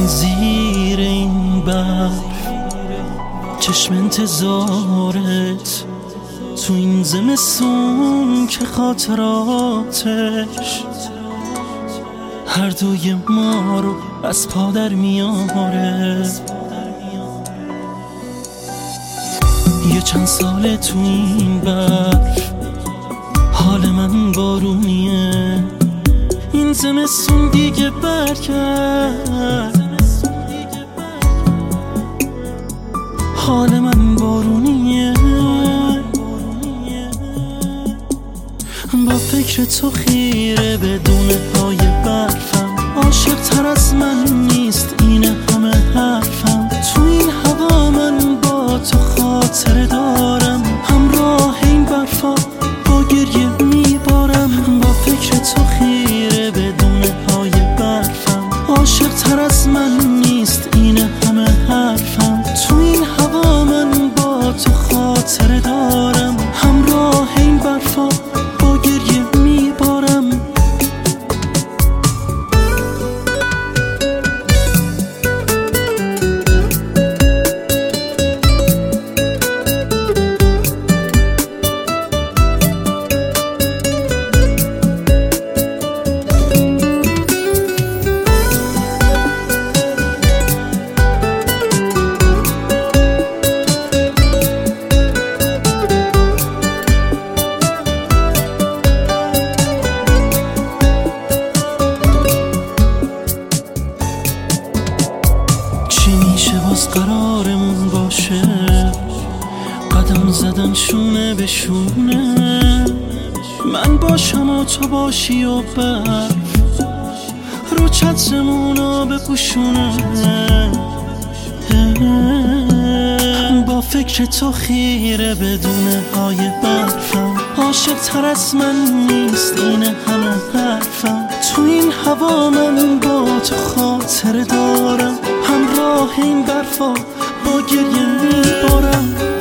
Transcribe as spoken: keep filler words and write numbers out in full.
زیر این برف چشم انتظارت تو این زمستون که خاطراتش هر دوی ما رو از پا در میاره. یه چند ساله تو این برف حال من بارونیه، این زمستون دیگه برگرد. حال من بارونیه، با فکر تو خیره بدون پای برفم. عاشق تر از من نیست این همه حرفم. تو این هوا من با تو خاطره دارم، همراه این برفا با گریه میبارم. با فکر تو خیره بدون پای برفم. عاشق تر از من نیست این همه حرفم. تو این هوا من با تو خاطره دارم، همراه این برفا با گریه میبارم. میشه باز قرارمون باشه، قدم زدن شونه به شونه. من باشم و تو باشی و برف رو چترمونو بپوشونه. با فکر تو خیره بدون پای برفم. عاشق تر از من نیست این همه حرفم. تو این هوا من با تو خاطره دارم، همراه این برفا با گریه میبارم.